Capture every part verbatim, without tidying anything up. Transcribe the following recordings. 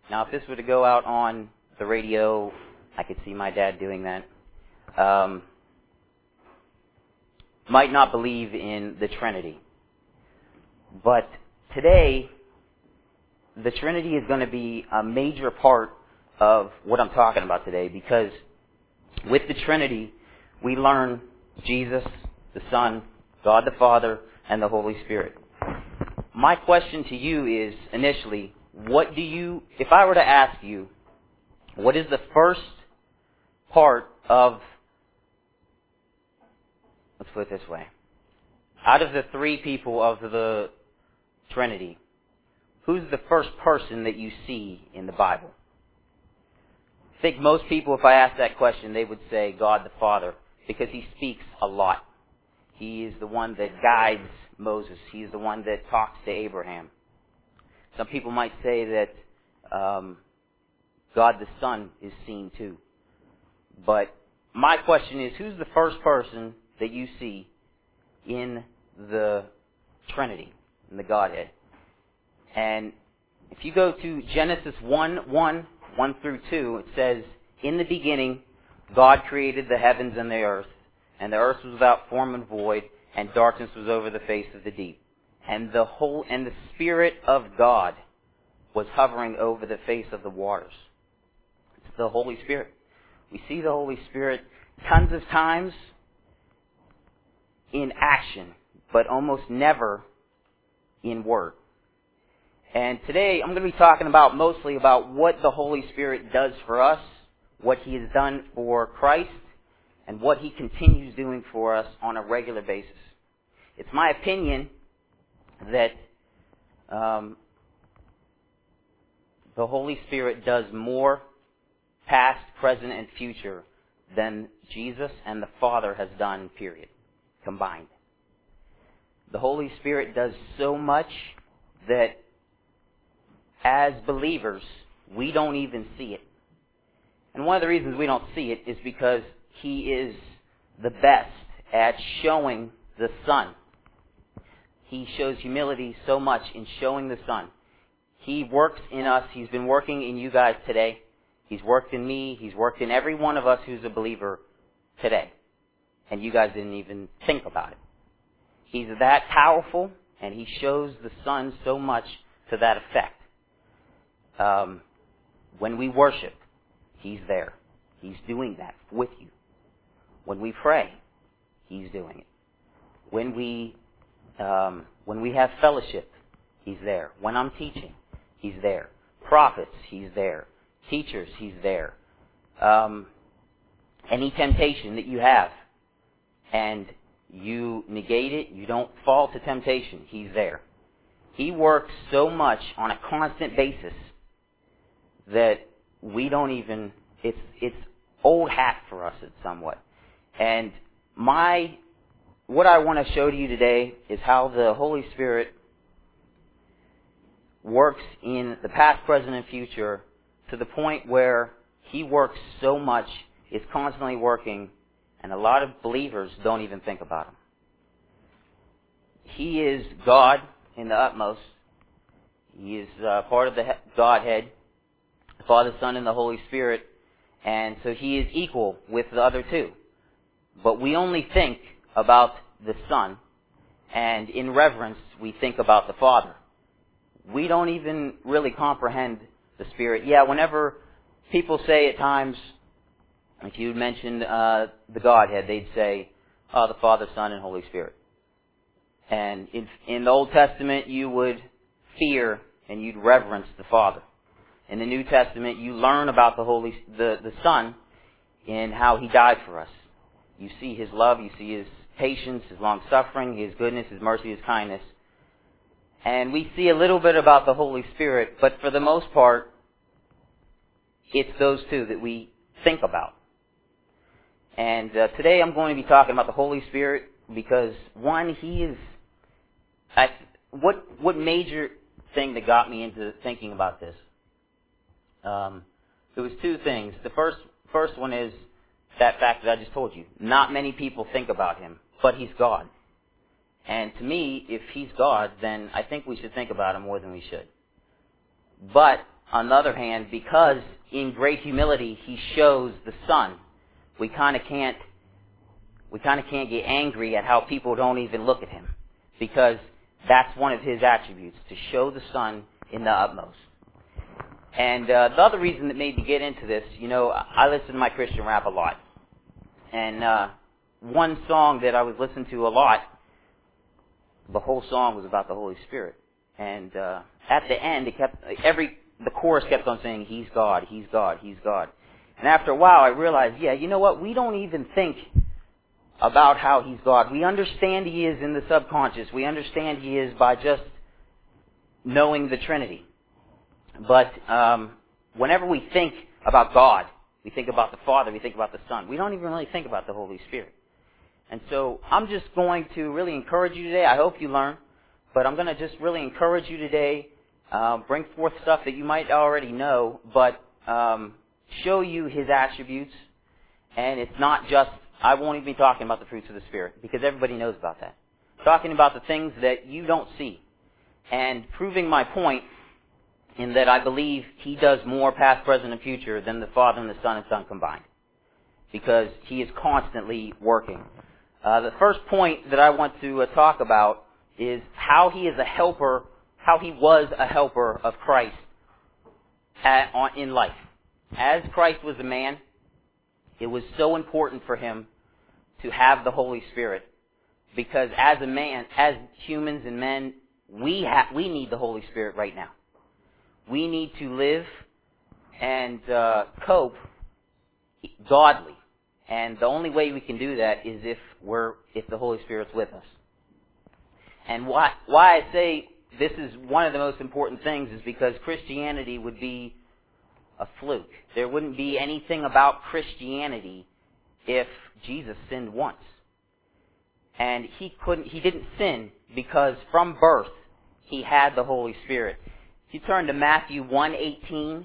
Now, if this were to go out on the radio, I could see my dad doing that. Um, might not believe in the Trinity. But today, the Trinity is going to be a major part of what I'm talking about today, because with the Trinity, we learn Jesus, the Son, God the Father, and the Holy Spirit. My question to you is, initially, what do you, if I were to ask you, what is the first part of, let's put it this way, out of the three people of the Trinity, who's the first person that you see in the Bible? I think most people, if I ask that question, they would say God the Father, because he speaks a lot. He is the one that guides Moses. He's the one that talks to Abraham. Some people might say that um, God the Son is seen too. But my question is, who's the first person that you see in the Trinity, in the Godhead? And if you go to Genesis one, one, one through two, it says, "In the beginning, God created the heavens and the earth, and the earth was without form and void, and darkness was over the face of the deep. And the whole and the Spirit of God was hovering over the face of the waters." It's the Holy Spirit. We see the Holy Spirit tons of times in action, but almost never in word. And today I'm going to be talking about mostly about what the Holy Spirit does for us, what he has done for Christ, and what he continues doing for us on a regular basis. It's my opinion that um, the Holy Spirit does more past, present, and future than Jesus and the Father has done, period, combined. The Holy Spirit does so much that as believers, we don't even see it. And one of the reasons we don't see it is because he is the best at showing the Son. He shows humility so much in showing the Son. He works in us. He's been working in you guys today. He's worked in me. He's worked in every one of us who's a believer today. And you guys didn't even think about it. He's that powerful, and he shows the Son so much to that effect. Um, when we worship, he's there. He's doing that with you. When we pray, he's doing it. When we um, when we have fellowship, he's there. When I'm teaching, he's there. Prophets, he's there. Teachers, he's there. Um, any temptation that you have, and you negate it, you don't fall to temptation, he's there. He works so much on a constant basis that we don't even, it's it's old hat for us somewhat. And my, what I want to show to you today is how the Holy Spirit works in the past, present, and future to the point where he works so much, is constantly working, and a lot of believers don't even think about him. He is God in the utmost. He is uh, part of the Godhead, the Father, Son, and the Holy Spirit, and so he is equal with the other two. But we only think about the Son, and in reverence, we think about the Father. We don't even really comprehend the Spirit. Yeah, whenever people say at times, if you mention uh, the Godhead, they'd say, oh, the Father, Son, and Holy Spirit. And in, in the Old Testament, you would fear and you'd reverence the Father. In the New Testament, you learn about the Holy, the, the Son in how he died for us. You see his love, you see his patience, his long-suffering, his goodness, his mercy, his kindness. And we see a little bit about the Holy Spirit, but for the most part, it's those two that we think about. And uh, today I'm going to be talking about the Holy Spirit because, one, he is... I, what what major thing that got me into thinking about this? Um, there was two things. The first first one is that fact that I just told you. Not many people think about him, but he's God. And to me, if he's God, then I think we should think about him more than we should. But on the other hand, because in great humility he shows the Son, we kind of can't we kind of can't get angry at how people don't even look at him, because that's one of his attributes, to show the Son in the utmost. And uh, the other reason that made me get into this, you know, I listen to my Christian rap a lot, and uh, one song that I was listening to a lot, the whole song was about the Holy Spirit, and uh, at the end, it kept every the chorus kept on saying, "He's God, He's God, He's God." And after a while, I realized, yeah, you know what? We don't even think about how He's God. We understand He is in the subconscious. We understand He is by just knowing the Trinity. But um, whenever we think about God, we think about the Father, we think about the Son. We don't even really think about the Holy Spirit. And so I'm just going to really encourage you today. I hope you learn. But I'm going to just really encourage you today, uh, bring forth stuff that you might already know, but um, show you His attributes. And it's not just, I won't even be talking about the fruits of the Spirit, because everybody knows about that. Talking about the things that you don't see. And proving my point in that I believe He does more past, present, and future than the Father and the Son and Son combined. Because He is constantly working. Uh, the first point that I want to uh, talk about is how He is a helper, how He was a helper of Christ at, on, in life. As Christ was a man, it was so important for Him to have the Holy Spirit. Because as a man, as humans and men, we ha- we need the Holy Spirit right now. We need to live and uh, cope godly. And the only way we can do that is if we're if the Holy Spirit's with us. And why why I say this is one of the most important things is because Christianity would be a fluke. There wouldn't be anything about Christianity if Jesus sinned once. And he couldn't he didn't sin because from birth He had the Holy Spirit. If you turn to Matthew one eighteen,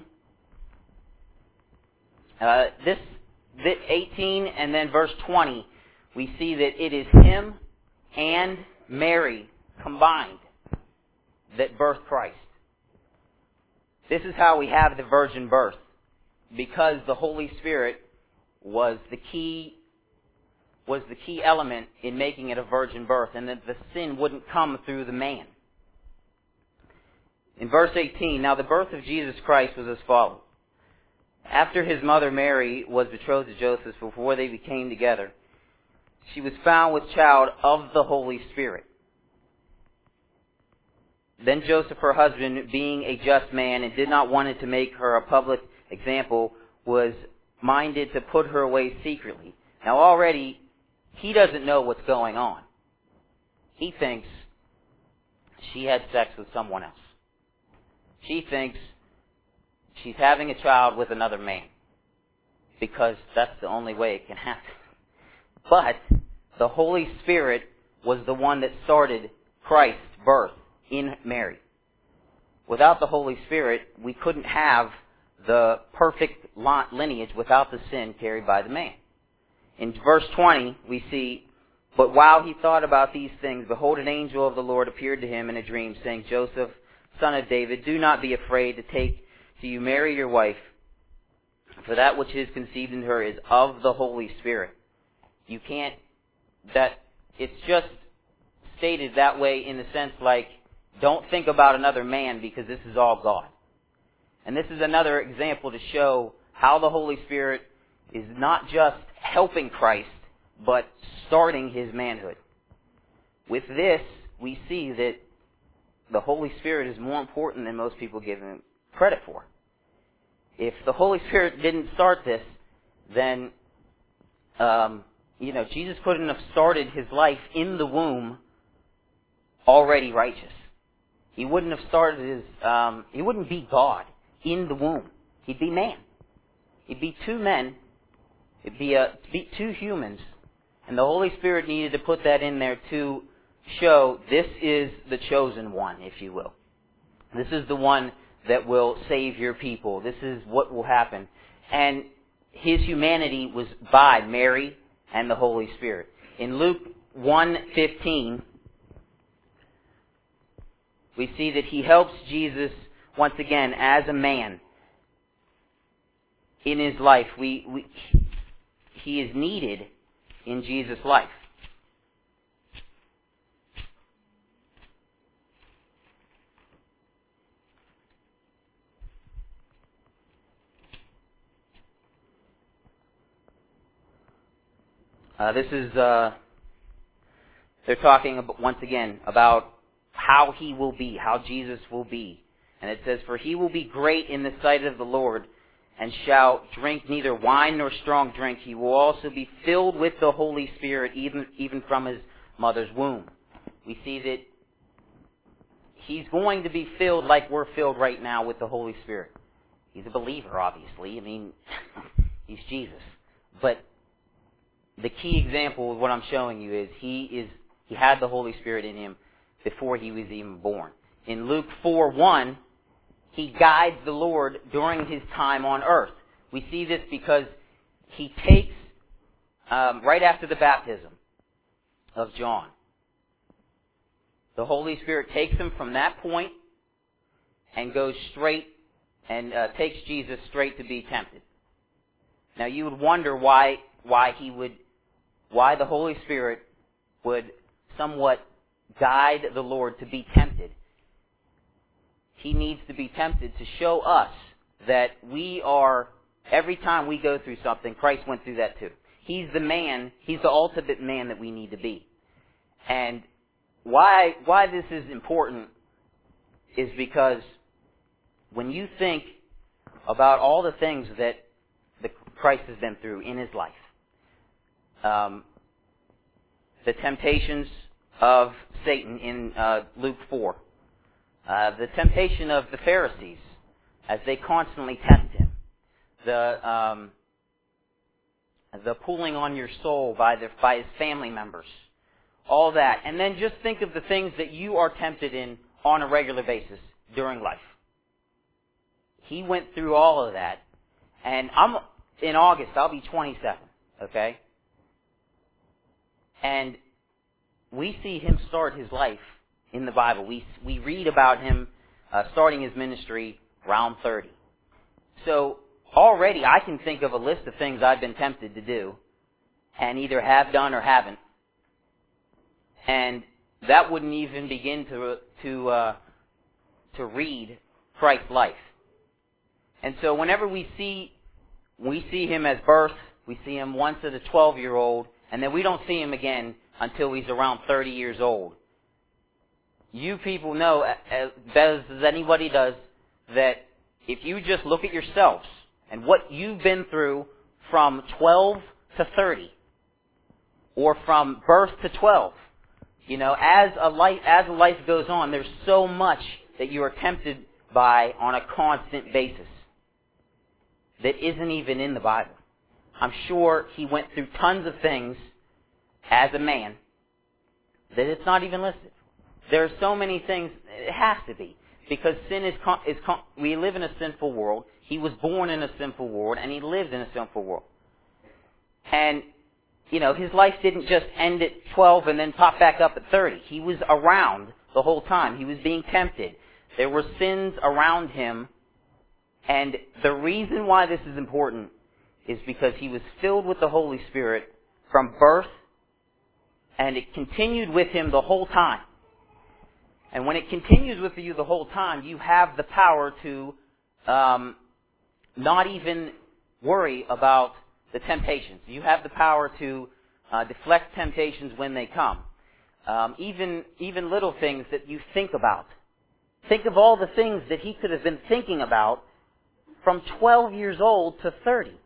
uh, this, this eighteen and then verse twenty, we see that it is Him and Mary combined that birthed Christ. This is how we have the virgin birth, because the Holy Spirit was the key was the key element in making it a virgin birth, and that the sin wouldn't come through the man. In verse eighteen, now the birth of Jesus Christ was as follows. After His mother Mary was betrothed to Joseph, before they became together, she was found with child of the Holy Spirit. Then Joseph, her husband, being a just man and did not want to make her a public example, was minded to put her away secretly. Now already, he doesn't know what's going on. He thinks she had sex with someone else. She thinks she's having a child with another man, because that's the only way it can happen. But the Holy Spirit was the one that started Christ's birth in Mary. Without the Holy Spirit, we couldn't have the perfect lineage without the sin carried by the man. In verse twenty, we see, but while he thought about these things, behold, an angel of the Lord appeared to him in a dream, saying, Joseph, son of David, do not be afraid to take to you Mary your wife, for that which is conceived in her is of the Holy Spirit. You can't, that, it's just stated that way in the sense like, don't think about another man because this is all God. And this is another example to show how the Holy Spirit is not just helping Christ, but starting His manhood. With this, we see that the Holy Spirit is more important than most people give Him credit for. If the Holy Spirit didn't start this, then, um, you know, Jesus couldn't have started His life in the womb already righteous. He wouldn't have started His, um, He wouldn't be God in the womb. He'd be man. He'd be two men. It'd be, a, be two humans. And the Holy Spirit needed to put that in there to show this is the chosen one, if you will. This is the one that will save your people. This is what will happen. And His humanity was by Mary and the Holy Spirit. In Luke one fifteen, we see that He helps Jesus once again as a man in his life. We, we, he is needed in Jesus' life. Uh, this is, uh, they're talking about, once again about how he will be, how Jesus will be. And it says, "For he will be great in the sight of the Lord, and shall drink neither wine nor strong drink. He will also be filled with the Holy Spirit, even, even from his mother's womb." We see that he's going to be filled like we're filled right now with the Holy Spirit. He's a believer, obviously. I mean, he's Jesus. But the key example of what I'm showing you is he is he had the Holy Spirit in him before he was even born. In Luke four one, he guides the Lord during his time on earth. We see this because he takes, um, right after the baptism of John, the Holy Spirit takes him from that point and goes straight and uh, takes Jesus straight to be tempted. Now you would wonder why why he would why the Holy Spirit would somewhat guide the Lord to be tempted. He needs to be tempted to show us that we are, every time we go through something, Christ went through that too. He's the man, he's the ultimate man that we need to be. And why why this is important is because when you think about all the things that the Christ has been through in his life, um, the temptations of Satan in uh, Luke four, uh, the temptation of the Pharisees as they constantly test him, the um, the pulling on your soul by the by his family members, all that, and then just think of the things that you are tempted in on a regular basis during life. He went through all of that, and I'm in August. I'll be twenty-seven. Okay, and we see him start his life in the Bible. We we read about him uh, starting his ministry around thirty. So already I can think of a list of things I've been tempted to do, and either have done or haven't. And that wouldn't even begin to to uh, to read Christ's life. And so whenever we see we see him as birth, we see him once as a twelve-year-old, and then we don't see him again until he's around thirty years old. You people know, as best as anybody does, that if you just look at yourselves and what you've been through from twelve to thirty, or from birth to twelve, you know, as a life as a life goes on, there's so much that you are tempted by on a constant basis that isn't even in the Bible. I'm sure he went through tons of things as a man that it's not even listed. There are so many things. It has to be, because sin is is we live in a sinful world. He was born in a sinful world, and he lived in a sinful world. And you know, his life didn't just end at twelve and then pop back up at thirty. He was around the whole time. He was being tempted. There were sins around him. And the reason why this is important is because he was filled with the Holy Spirit from birth, and it continued with him the whole time. And when it continues with you the whole time, you have the power to um, not even worry about the temptations. You have the power to uh, deflect temptations when they come. Um, even even little things that you think about. Think of all the things that he could have been thinking about from twelve years old to thirty.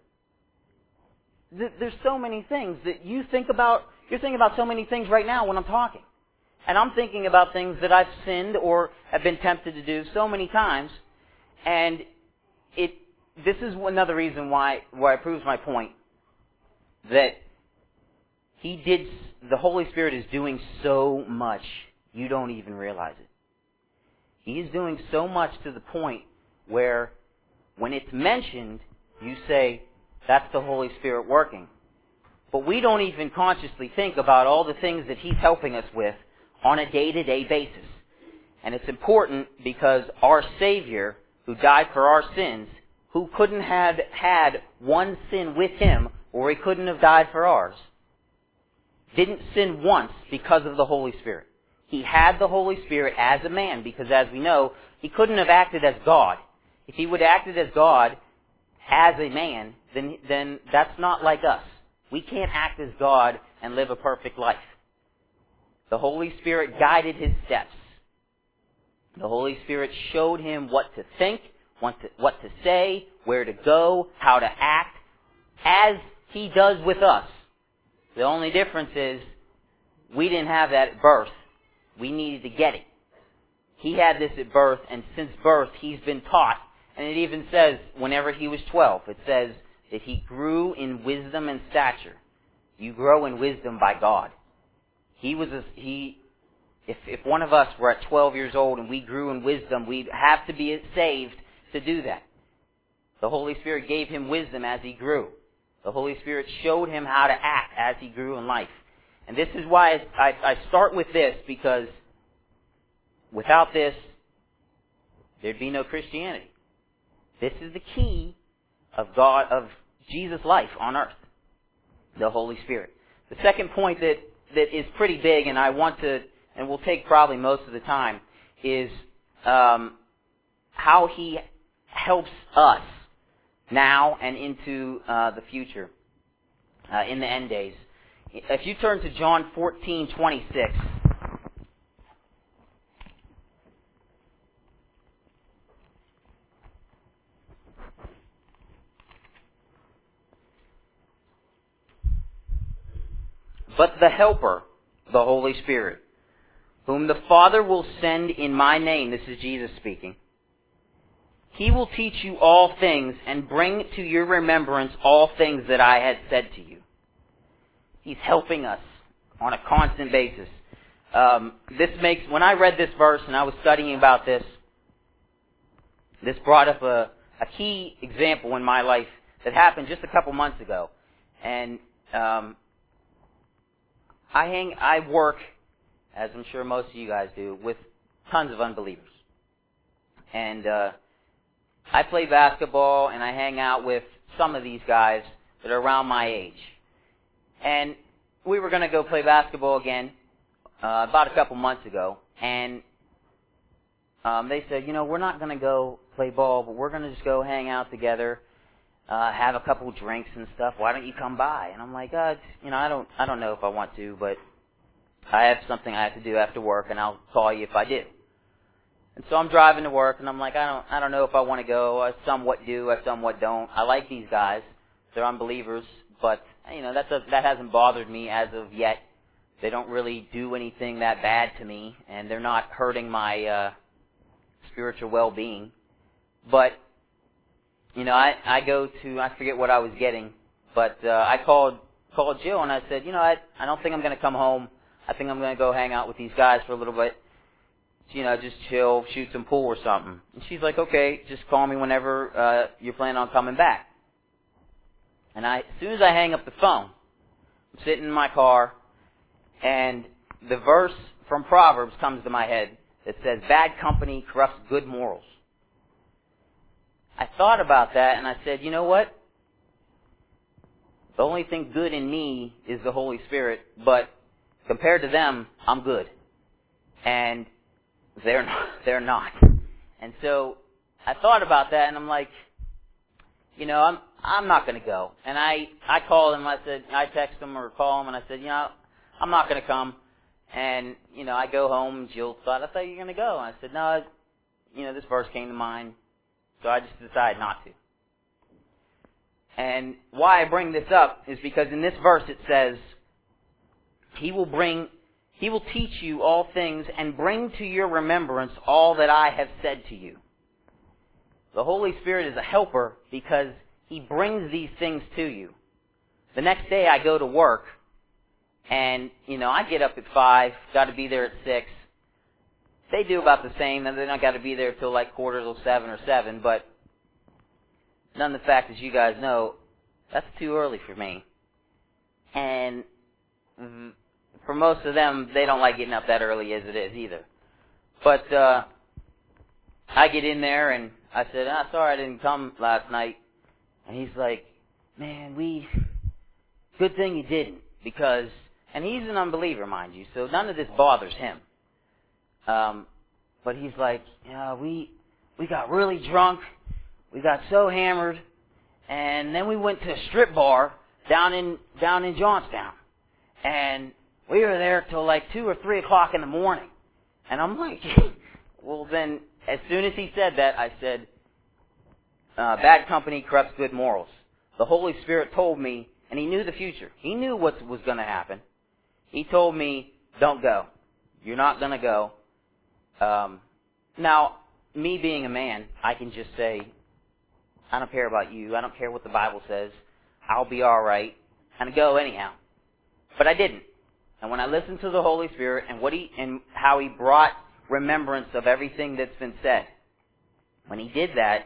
Th- there's so many things that you think about. You're thinking about so many things right now when I'm talking. And I'm thinking about things that I've sinned or have been tempted to do so many times. And it this is another reason why, why it proves my point that he did, the Holy Spirit is doing so much, you don't even realize it. He is doing so much to the point where when it's mentioned, you say, that's the Holy Spirit working. But we don't even consciously think about all the things that he's helping us with on a day-to-day basis. And it's important because our Savior, who died for our sins, who couldn't have had one sin with him, or he couldn't have died for ours, didn't sin once because of the Holy Spirit. He had the Holy Spirit as a man, because as we know, he couldn't have acted as God. If he would have acted as God as a man, then, then that's not like us. We can't act as God and live a perfect life. The Holy Spirit guided his steps. The Holy Spirit showed him what to think, what to, what to say, where to go, how to act, as he does with us. The only difference is we didn't have that at birth. We needed to get it. He had this at birth, and since birth he's been taught. And it even says, whenever he was twelve, it says that he grew in wisdom and stature. You grow in wisdom by God. He was a, he. If if one of us were at twelve years old and we grew in wisdom, we'd have to be saved to do that. The Holy Spirit gave him wisdom as he grew. The Holy Spirit showed him how to act as he grew in life. And this is why I, I start with this, because without this, there'd be no Christianity. This is the key of God, of Jesus' life on earth. The Holy Spirit. The second point that, that is pretty big, and I want to, and will take probably most of the time, is um, how he helps us now and into uh, the future, uh, in the end days. If you turn to John fourteen twenty-six. But the Helper, the Holy Spirit, whom the Father will send in my name, this is Jesus speaking, he will teach you all things and bring to your remembrance all things that I had said to you. He's helping us on a constant basis. Um, this makes, when I read this verse and I was studying about this, this brought up a, a key example in my life that happened just a couple months ago. And um, I hang, I work, as I'm sure most of you guys do, with tons of unbelievers. And uh, I play basketball and I hang out with some of these guys that are around my age. And we were going to go play basketball again uh, about a couple months ago. And um, they said, you know, we're not going to go play ball, but we're going to just go hang out together, uh, have a couple drinks and stuff. Why don't you come by? And I'm like, uh, you know, I don't, I don't know if I want to, but I have something I have to do after work, and I'll call you if I do. And so I'm driving to work, and I'm like, I don't, I don't know if I want to go. I somewhat do, I somewhat don't. I like these guys; they're unbelievers, but you know, that's a, that hasn't bothered me as of yet. They don't really do anything that bad to me, and they're not hurting my uh, spiritual well-being. But you know, I, I go to, I forget what I was getting, but uh, I called called Jill and I said, you know, I, I don't think I'm going to come home. I think I'm going to go hang out with these guys for a little bit. You know, just chill, shoot some pool or something. And she's like, okay, just call me whenever uh, you're planning on coming back. And I, as soon as I hang up the phone, I'm sitting in my car, and the verse from Proverbs comes to my head that says, bad company corrupts good morals. I thought about that, and I said, you know what? The only thing good in me is the Holy Spirit, but compared to them, I'm good. And they're not. They're not. And so I thought about that, and I'm like, you know, I'm I'm not going to go. And I I called him. I said, I text him or call him, and I said, you know, I'm not going to come. And you know, I go home. And Jill thought, I thought you were going to go. And I said, no, I, you know, this verse came to mind, so I just decided not to. And why I bring this up is because in this verse it says, He will bring. He will teach you all things and bring to your remembrance all that I have said to you. The Holy Spirit is a helper because He brings these things to you. The next day I go to work and, you know, I get up at five, got to be there at six. They do about the same, and then I got to be there till like quarters of seven or seven, but none of the fact, as you guys know, that's too early for me. And mm-hmm, for most of them, they don't like getting up that early as it is either. But uh, I get in there and I said, ah, sorry I didn't come last night. And he's like, man, we, good thing you didn't. Because, and he's an unbeliever, mind you, so none of this bothers him. Um, but he's like, yeah, we, we got really drunk. We got so hammered. And then we went to a strip bar down in, down in Johnstown. And we were there till like two or three o'clock in the morning. And I'm like, well then, as soon as he said that, I said, uh, bad company corrupts good morals. The Holy Spirit told me, and he knew the future. He knew what was going to happen. He told me, don't go. You're not going to go. Um, now, me being a man, I can just say, I don't care about you. I don't care what the Bible says. I'll be all right. And go anyhow. But I didn't. And when I listened to the Holy Spirit and what he and how he brought remembrance of everything that's been said, when he did that,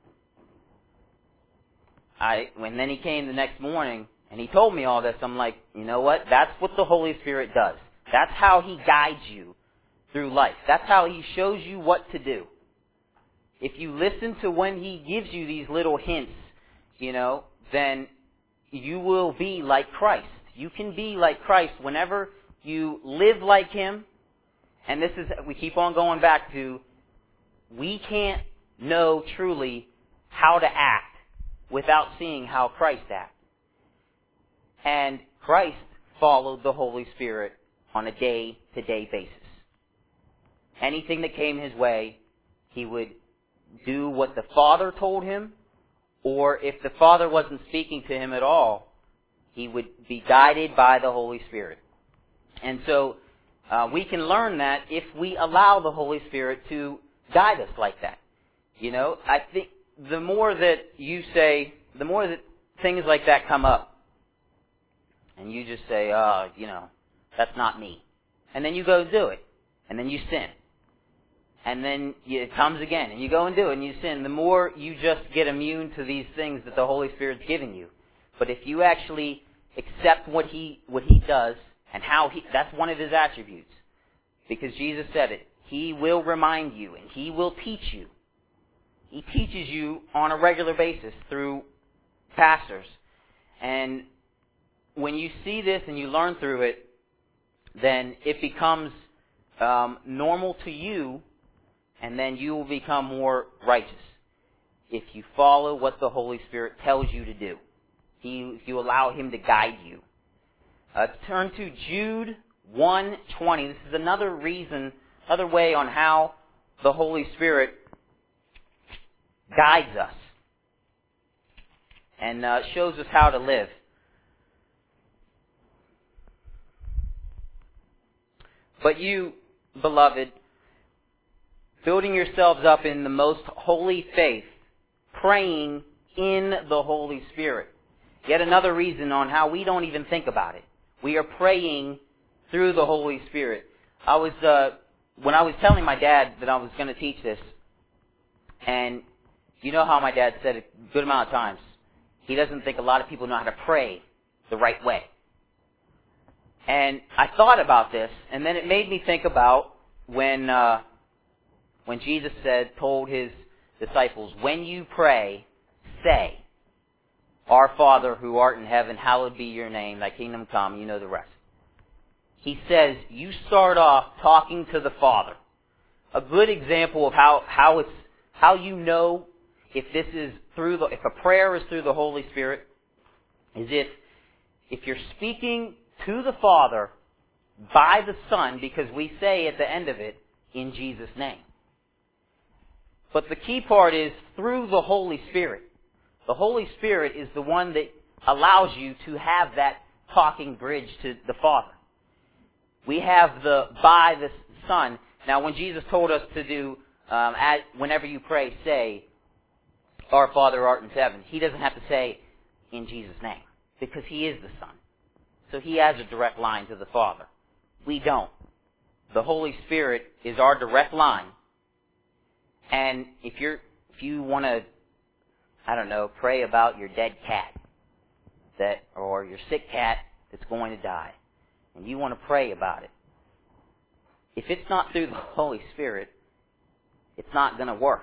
I when then he came the next morning and he told me all this, I'm like, you know what? That's what the Holy Spirit does. That's how he guides you through life. That's how he shows you what to do. If you listen to when he gives you these little hints, you know, then you will be like Christ. You can be like Christ whenever you live like him. And this is, we keep on going back to, we can't know truly how to act without seeing how Christ acted. And Christ followed the Holy Spirit on a day-to-day basis. Anything that came his way, he would do what the Father told him, or if the Father wasn't speaking to him at all, he would be guided by the Holy Spirit. And so uh, we can learn that if we allow the Holy Spirit to guide us like that. You know, I think the more that you say, the more that things like that come up, and you just say, oh, you know, that's not me. And then you go do it. And then you sin. And then it comes again, and you go and do it, and you sin. The more you just get immune to these things that the Holy Spirit's given you. But if you actually accept what he what he does and how he, that's one of his attributes. Because Jesus said it. He will remind you and he will teach you. He teaches you on a regular basis through pastors. And when you see this and you learn through it, then it becomes um, normal to you, and then you will become more righteous if you follow what the Holy Spirit tells you to do. He, if you allow him to guide you. Uh, turn to Jude one twenty. This is another reason, another way on how the Holy Spirit guides us and uh, shows us how to live. But you, beloved, building yourselves up in the most holy faith, praying in the Holy Spirit. Yet another reason on how we don't even think about it. We are praying through the Holy Spirit. I was, uh, when I was telling my dad that I was going to teach this, and you know how my dad said it a good amount of times, he doesn't think a lot of people know how to pray the right way. And I thought about this, and then it made me think about when, uh, when Jesus said, told his disciples, when you pray, say, Our Father who art in heaven, hallowed be your name, thy kingdom come, you know the rest. He says, you start off talking to the Father. A good example of how, how it's, how you know if this is through the, if a prayer is through the Holy Spirit, is if, if you're speaking to the Father by the Son, because we say at the end of it, in Jesus' name. But the key part is through the Holy Spirit. The Holy Spirit is the one that allows you to have that talking bridge to the Father. We have the by the Son. Now, when Jesus told us to do, um, at, whenever you pray, say, Our Father art in heaven, he doesn't have to say, in Jesus' name, because he is the Son. So he has a direct line to the Father. We don't. The Holy Spirit is our direct line. And if you're, if you want to, I don't know, pray about your dead cat, that, or your sick cat that's going to die, and you want to pray about it, if it's not through the Holy Spirit, it's not going to work.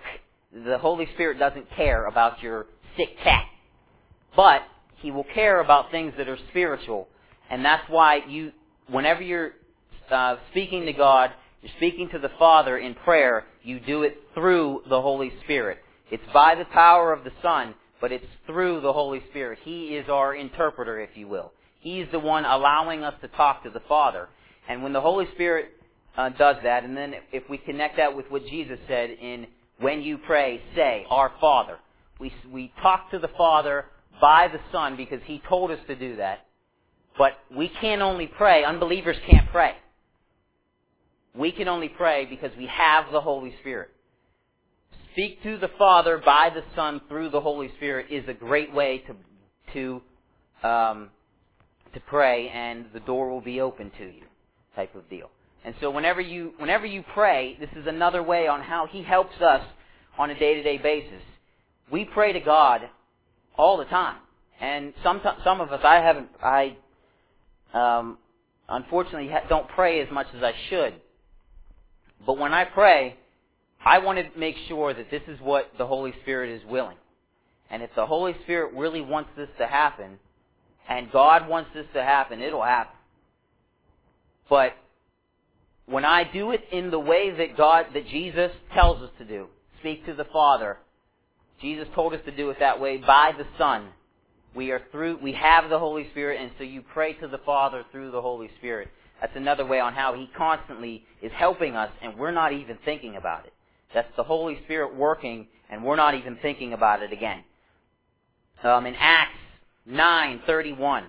The Holy Spirit doesn't care about your sick cat. But He will care about things that are spiritual. And that's why you, whenever you're uh, speaking to God, you're speaking to the Father in prayer, you do it through the Holy Spirit. It's by the power of the Son, but it's through the Holy Spirit. He is our interpreter, if you will. He's the one allowing us to talk to the Father. And when the Holy Spirit uh, does that, and then if we connect that with what Jesus said in, when you pray, say, Our Father. We, we talk to the Father by the Son because He told us to do that. But we can only pray. Unbelievers can't pray. We can only pray because we have the Holy Spirit. Speak to the Father by the Son through the Holy Spirit is a great way to to um, to pray, and the door will be open to you, type of deal. And so whenever you whenever you pray, this is another way on how He helps us on a day-to-day basis. We pray to God all the time, and some some of us, I haven't, I um, unfortunately don't pray as much as I should. But when I pray, I want to make sure that this is what the Holy Spirit is willing. And if the Holy Spirit really wants this to happen, and God wants this to happen, it'll happen. But when I do it in the way that God, that Jesus tells us to do, speak to the Father, Jesus told us to do it that way by the Son. We are through, we have the Holy Spirit, and so you pray to the Father through the Holy Spirit. That's another way on how He constantly is helping us, and we're not even thinking about it. That's the Holy Spirit working, and we're not even thinking about it again. Um, in Acts nine thirty-one.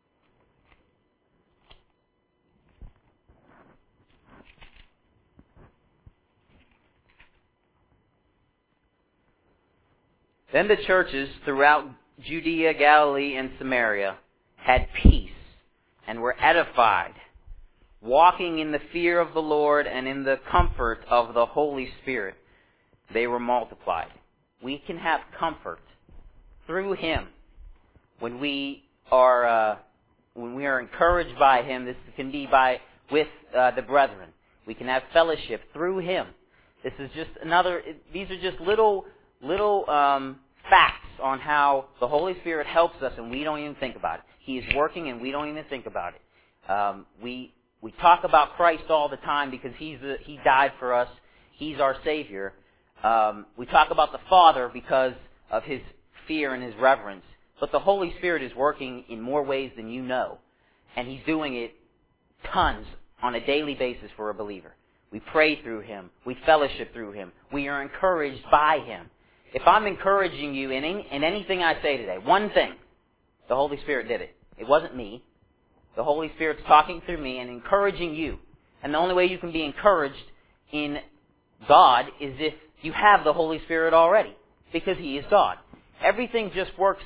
Then the churches throughout Judea, Galilee, and Samaria had peace and were edified, walking in the fear of the Lord and in the comfort of the Holy Spirit. They were multiplied. We can have comfort through Him when we are uh, when we are encouraged by Him. This can be by with uh, the brethren. We can have fellowship through Him. This is just another. These are just little little um, facts on how the Holy Spirit helps us, and we don't even think about it. He is working, and we don't even think about it. Um, we we talk about Christ all the time because He's the, He died for us. He's our Savior. Um, we talk about the Father because of His fear and His reverence. But the Holy Spirit is working in more ways than you know, and He's doing it tons on a daily basis for a believer. We pray through Him. We fellowship through Him. We are encouraged by Him. If I'm encouraging you in, any, in anything I say today, one thing, the Holy Spirit did it. It wasn't me. The Holy Spirit's talking through me and encouraging you. And the only way you can be encouraged in God is if you have the Holy Spirit already, because He is God. Everything just works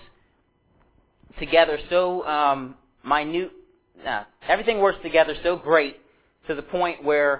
together so um, minute. Uh, everything works together so great to the point where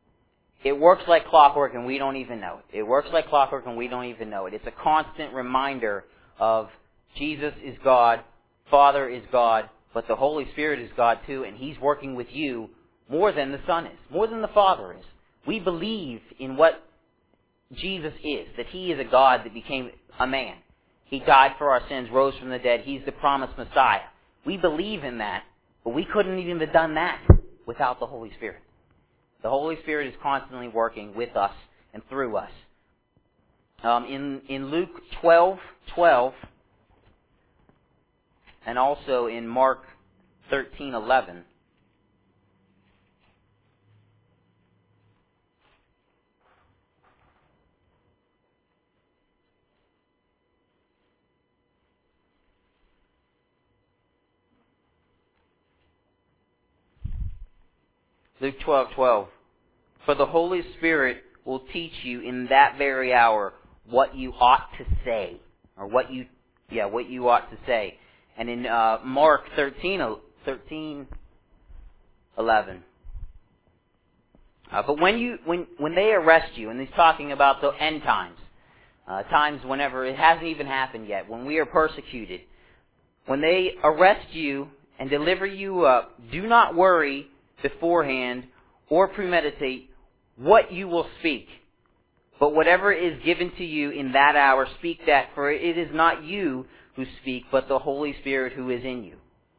it works like clockwork and we don't even know it. It works like clockwork and we don't even know it. It's a constant reminder of Jesus is God, Father is God, but the Holy Spirit is God too, and He's working with you more than the Son is, more than the Father is. We believe in what Jesus is, that He is a God that became a man. He died for our sins, rose from the dead. He's the promised Messiah. We believe in that, but we couldn't even have done that without the Holy Spirit. The Holy Spirit is constantly working with us and through us. Um, in, in Luke twelve twelve, and also in Mark thirteen eleven, Luke twelve twelve. For the Holy Spirit will teach you in that very hour what you ought to say, or what you, yeah, what you ought to say. And in uh, Mark thirteen eleven. Uh, but when you, when when they arrest you, and he's talking about the end times, uh, times whenever it hasn't even happened yet, when we are persecuted, when they arrest you and deliver you up, do not worry beforehand or premeditate what you will speak, But whatever is given to you in that hour, speak that, for it is not you who speak, but the Holy Spirit who is in you.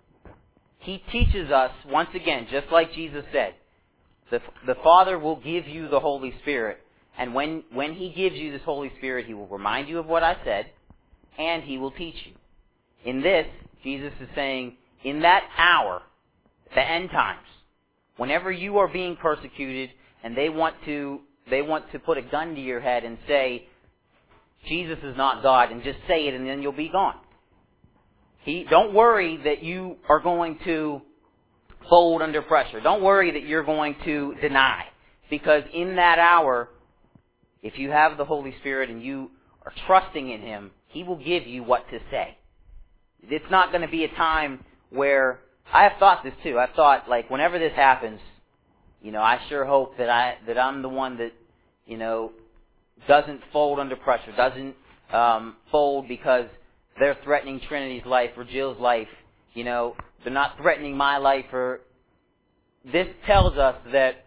He teaches us, once again, just like Jesus said, the, the Father will give you the Holy Spirit. And when, when He gives you this Holy Spirit, He will remind you of what I said, and He will teach you. In this, Jesus is saying, in that hour, the end times, whenever you are being persecuted and they want to they want to put a gun to your head and say, Jesus is not God, and just say it and then you'll be gone. He, don't worry that you are going to fold under pressure. Don't worry that you're going to deny. Because in that hour, if you have the Holy Spirit and you are trusting in Him, He will give you what to say. It's not going to be a time where, I have thought this too, I've thought, like, whenever this happens, you know, I sure hope that I, that I'm the one that, you know, doesn't fold under pressure, doesn't um, fold because they're threatening Trinity's life or Jill's life. You know, they're not threatening my life. Or this tells us that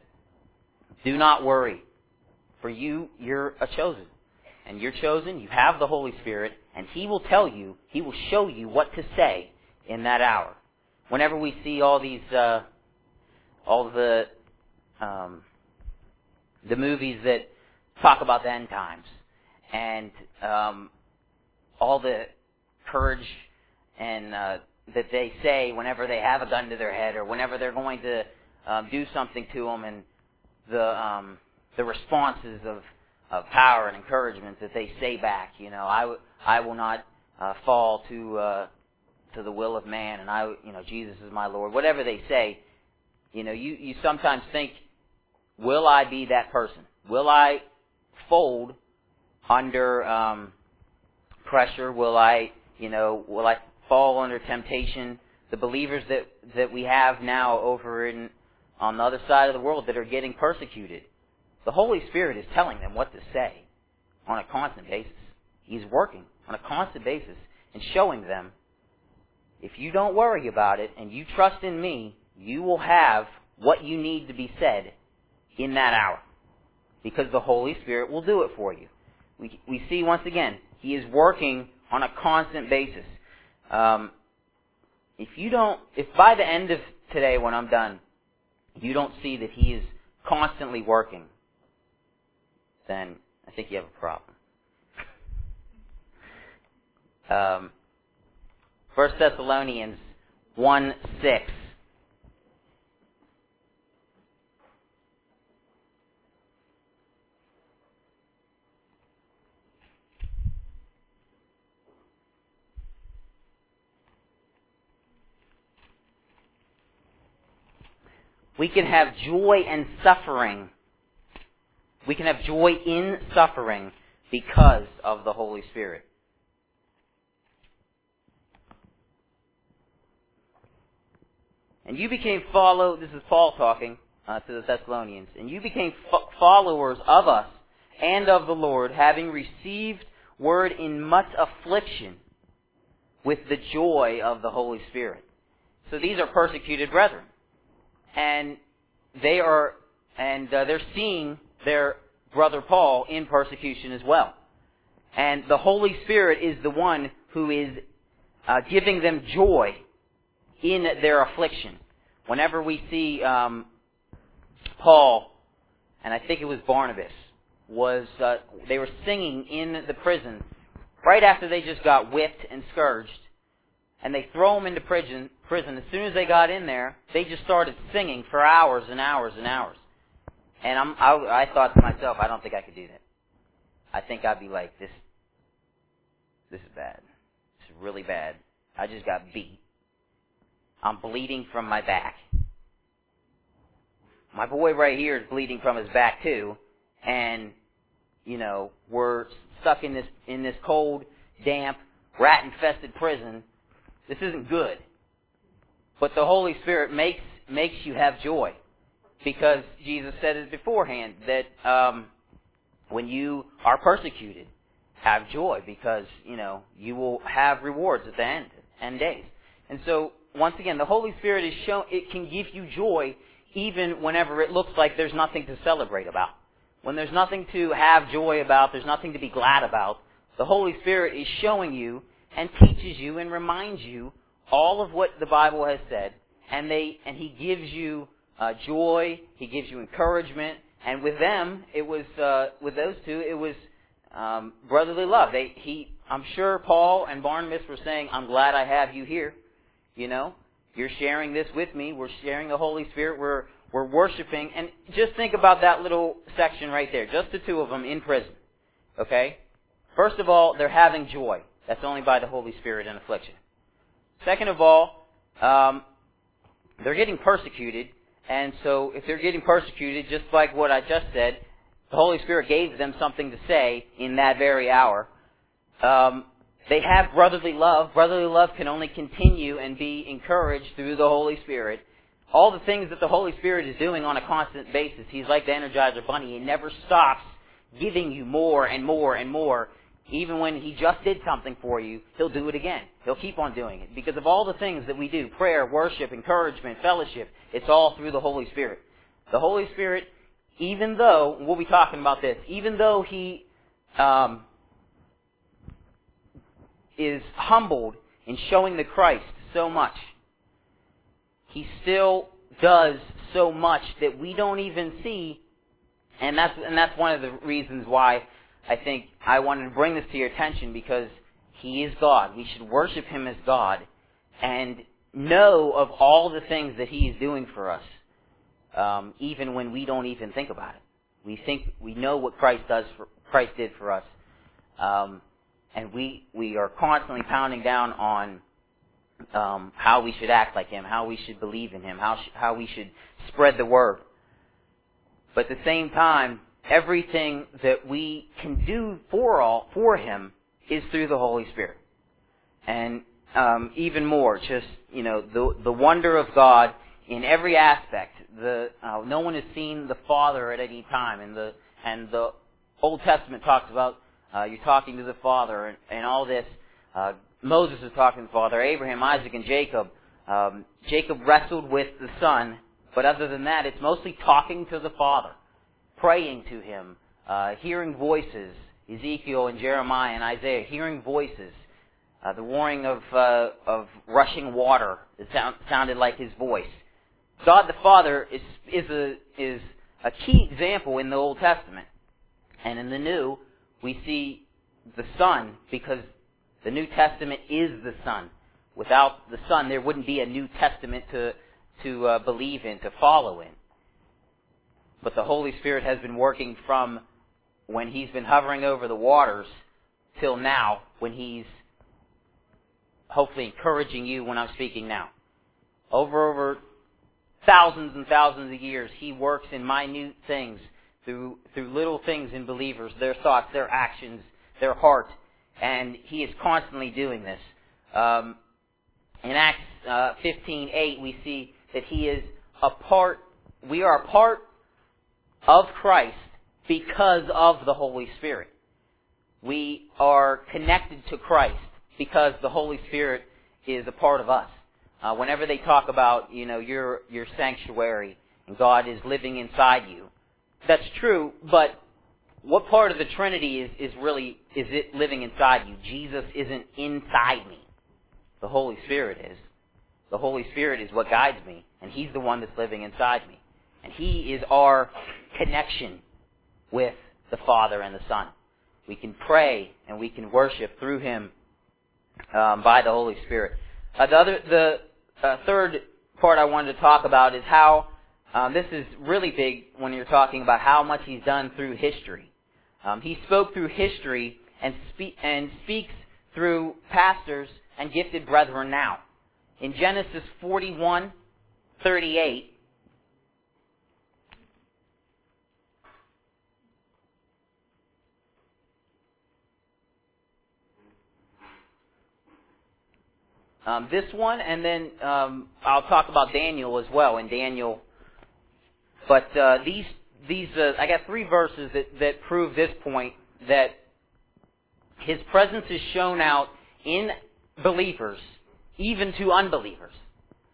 do not worry, for you, you're a chosen. And you're chosen, you have the Holy Spirit, and He will tell you, He will show you what to say in that hour. Whenever we see all these, uh, all the, um, the movies that talk about the end times, and um, all the courage and uh, that they say whenever they have a gun to their head, or whenever they're going to um, do something to them, and the um, the responses of, of power and encouragement that they say back. You know, I, w- I will not uh, fall to uh, to the will of man, and I, you know, Jesus is my Lord. Whatever they say, you know, you, you sometimes think, will I be that person? Will I fold under um, pressure? Will I, you know, will I fall under temptation? The believers that, that we have now over in on the other side of the world that are getting persecuted, the Holy Spirit is telling them what to say on a constant basis. He's working on a constant basis and showing them, if you don't worry about it and you trust in me, you will have what you need to be said in that hour. Because the Holy Spirit will do it for you. We, we see once again, He is working on a constant basis. Um, if you don't, if by the end of today when I'm done, you don't see that He is constantly working, then I think you have a problem. Um, First Thessalonians one six. We can have joy and suffering. We can have joy in suffering because of the Holy Spirit. And you became follow. This is Paul talking uh, to the Thessalonians. And you became fo- followers of us and of the Lord, having received word in much affliction with the joy of the Holy Spirit. So these are persecuted brethren. And they are, and uh, they're seeing their brother Paul in persecution as well. And the Holy Spirit is the one who is uh, giving them joy in their affliction. Whenever we see um, Paul, and I think it was Barnabas, was uh, they were singing in the prison right after they just got whipped and scourged. And they throw them into prison. Prison. As soon as they got in there, they just started singing for hours and hours and hours. And I'm, I, I thought to myself, I don't think I could do that. I think I'd be like, this, this is bad. This is really bad. I just got beat. I'm bleeding from my back. My boy right here is bleeding from his back too, and you know we're stuck in this in this cold, damp, rat-infested prison. This isn't good. But the Holy Spirit makes makes you have joy, because Jesus said it beforehand that um, when you are persecuted, have joy, because you know you will have rewards at the end end days. And so once again, the Holy Spirit is shown. It can give you joy even whenever it looks like there's nothing to celebrate about. when there's nothing to have joy about, there's nothing to be glad about, the Holy Spirit is showing you and teaches you and reminds you all of what the Bible has said, and they and He gives you uh, joy, He gives you encouragement, and with them, it was uh, with those two, it was um, brotherly love. They he, I'm sure Paul and Barnabas were saying, "I'm glad I have you here. You know, you're sharing this with me. We're sharing the Holy Spirit. We're we're worshiping." And just think about that little section right there, just the two of them in prison. Okay. First of all, they're having joy. That's only by the Holy Spirit in affliction. Second of all, um, they're getting persecuted. And so if they're getting persecuted, just like what I just said, the Holy Spirit gave them something to say in that very hour. Um, they have brotherly love. Brotherly love can only continue and be encouraged through the Holy Spirit. All the things that the Holy Spirit is doing on a constant basis, He's like the Energizer Bunny. He never stops giving you more and more and more. Even when He just did something for you, He'll do it again. He'll keep on doing it. Because of all the things that we do, prayer, worship, encouragement, fellowship, it's all through the Holy Spirit. The Holy Spirit, even though, we'll be talking about this, even though He um, is humbled in showing the Christ so much, He still does so much that we don't even see. And that's, and that's one of the reasons why I think I wanted to bring this to your attention, because He is God. We should worship Him as God and know of all the things that He is doing for us, um, even when we don't even think about it. We think we know what Christ does for Christ did for us, um, and we we are constantly pounding down on um, how we should act like Him, how we should believe in Him, how sh- how we should spread the word. But at the same time, everything that we can do for all for Him is through the Holy Spirit. And um, even more, just, you know, the the wonder of God in every aspect. The uh, no one has seen the Father at any time, and the and the Old Testament talks about uh, you're talking to the Father and, and all this. Uh, Moses is talking to the Father, Abraham, Isaac, and Jacob. Um, Jacob wrestled with the Son, but other than that, it's mostly talking to the Father, praying to Him, uh, hearing voices, Ezekiel and Jeremiah and Isaiah, hearing voices, uh, the roaring of uh, of rushing water, it sound, sounded like His voice. God the Father is is a is a key example in the Old Testament, and in the New we see the Son, because the New Testament is the Son. Without the Son, there wouldn't be a New Testament to to uh, believe in, to follow in. But the Holy Spirit has been working from when He's been hovering over the waters till now, when He's hopefully encouraging you when I'm speaking now. Over, over thousands and thousands of years, He works in minute things, through through little things in believers, their thoughts, their actions, their heart, and He is constantly doing this. Um, in Acts uh, fifteen eight, we see that He is a part, we are a part of Christ because of the Holy Spirit. We are connected to Christ because the Holy Spirit is a part of us. Uh, whenever they talk about, you know, your your sanctuary and God is living inside you, that's true. But what part of the Trinity is is really is it living inside you? Jesus isn't inside me. The Holy Spirit is. The Holy Spirit is what guides me, and He's the one that's living inside me. And He is our connection with the Father and the Son. We can pray and we can worship through Him um, by the Holy Spirit. Uh, the other, the uh, third part I wanted to talk about is how um, this is really big when you're talking about how much He's done through history. Um, he spoke through history and, spe- and speaks through pastors and gifted brethren now. In Genesis forty-one thirty-eight, Um, this one, and then um, I'll talk about Daniel as well. In Daniel, but uh, these these uh, I got three verses that that prove this point, that His presence is shown out in believers, even to unbelievers.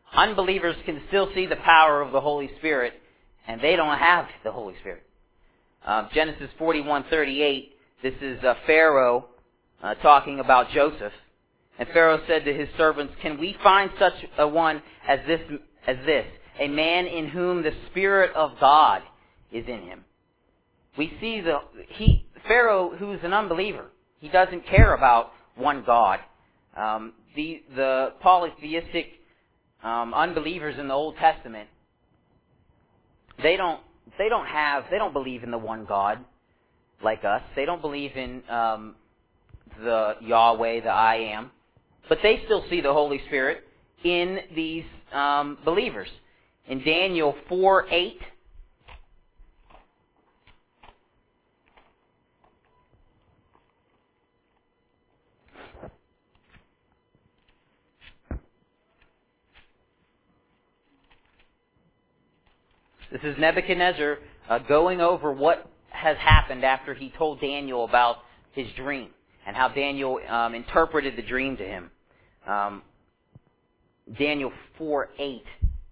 Unbelievers can still see the power of the Holy Spirit, and they don't have the Holy Spirit. Uh, Genesis forty-one thirty-eight, this is uh, Pharaoh uh, talking about Joseph. And Pharaoh said to his servants, "Can we find such a one as this, as this, a man in whom the Spirit of God is in him?" We see the he Pharaoh, who's an unbeliever. He doesn't care about one God. Um, the the polytheistic um, unbelievers in the Old Testament, they don't they don't have they don't believe in the one God like us. They don't believe in um, the Yahweh, the I Am, but they still see the Holy Spirit in these um, believers. In Daniel four eight. This is Nebuchadnezzar uh, going over what has happened after he told Daniel about his dream and how Daniel um, interpreted the dream to him. Um, Daniel four eight.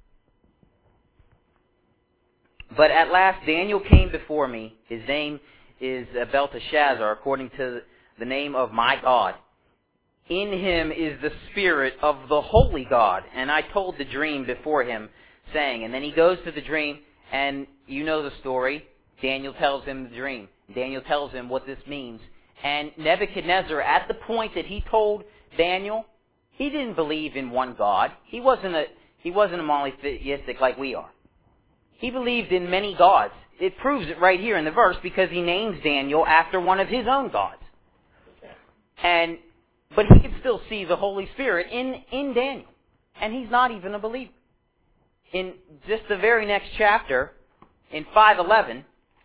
"But at last Daniel came before me. His name is uh, Belteshazzar, according to the name of my God. In him is the Spirit of the Holy God. And I told the dream before him, saying," and then he goes to the dream, and you know the story. Daniel tells him the dream. Daniel tells him what this means. And Nebuchadnezzar, at the point that he told Daniel, he didn't believe in one God. He wasn't a he wasn't a monotheistic like we are. He believed in many gods. It proves it right here in the verse because he names Daniel after one of his own gods. And but he could still see the Holy Spirit in, in Daniel. And he's not even a believer. In just the very next chapter, in five eleven,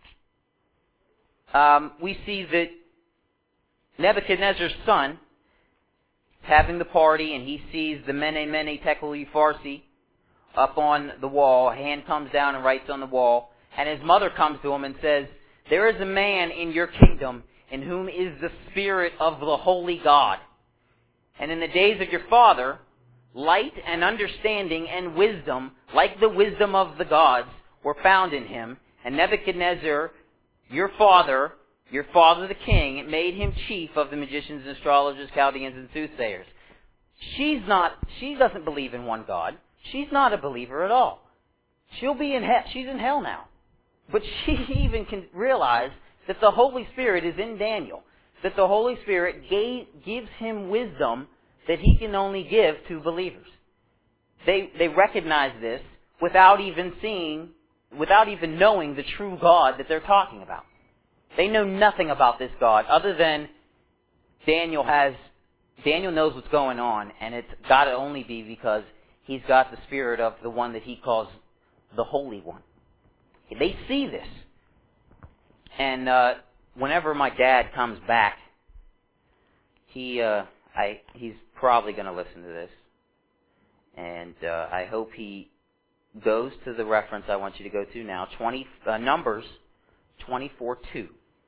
um, we see that Nebuchadnezzar's son is having the party, and he sees the Mene Mene Tekel Upharsi up on the wall. A hand comes down and writes on the wall, and his mother comes to him and says, "There is a man in your kingdom in whom is the Spirit of the Holy God. And in the days of your father, light and understanding and wisdom, like the wisdom of the gods, were found in him. And Nebuchadnezzar, your father, your father the king, made him chief of the magicians and astrologers, Chaldeans and soothsayers." She's not, she doesn't believe in one God. She's not a believer at all. She'll be in hell. She's in hell now. But she even can realize that the Holy Spirit is in Daniel. That the Holy Spirit gave, gives him wisdom that he can only give to believers. They they recognize this without even seeing, without even knowing the true God that they're talking about. They know nothing about this God other than Daniel has, Daniel knows what's going on, and it's got to only be because he's got the spirit of the one that he calls the Holy One. They see this. And uh, whenever my dad comes back, he uh, I he's probably going to listen to this. And uh, I hope he goes to the reference I want you to go to now, twenty uh, Numbers twenty-four two.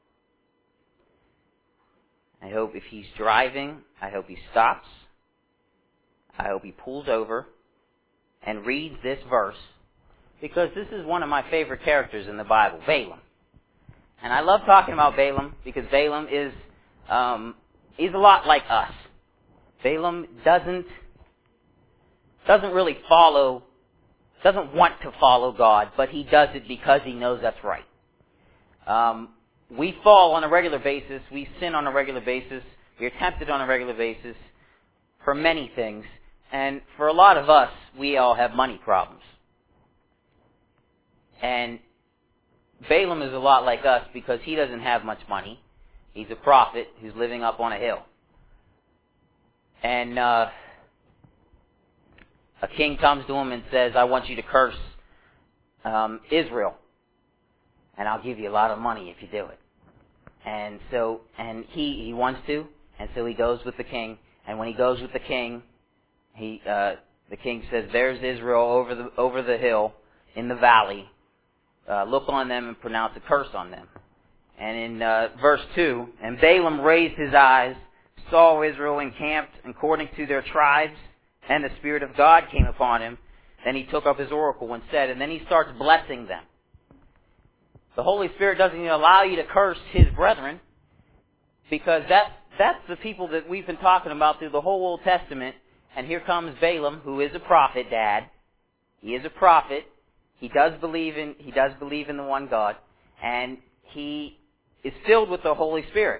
I hope if he's driving, I hope he stops. I hope he pulls over and reads this verse, because this is one of my favorite characters in the Bible, Balaam. And I love talking about Balaam because Balaam is um, he's a lot like us. Balaam doesn't doesn't really follow, doesn't want to follow God, but he does it because he knows that's right. Um, we fall on a regular basis. We sin on a regular basis. We are tempted on a regular basis for many things. And for a lot of us, we all have money problems. And Balaam is a lot like us because he doesn't have much money. He's a prophet who's living up on a hill. And uh, a king comes to him and says, "I want you to curse um, Israel, and I'll give you a lot of money if you do it." And so, and he, he wants to, and so he goes with the king. And when he goes with the king, he uh, the king says, "There's Israel over the over the hill in the valley. Uh, look on them and pronounce a curse on them." And in uh, verse two, "And Balaam raised his eyes, saw Israel encamped according to their tribes, and the Spirit of God came upon him. Then he took up his oracle and said," and then he starts blessing them. The Holy Spirit doesn't even allow you to curse His brethren, because that's, that's the people that we've been talking about through the whole Old Testament. And here comes Balaam, who is a prophet, Dad. He is a prophet. He does believe in, he does believe in the one God. And he is filled with the Holy Spirit.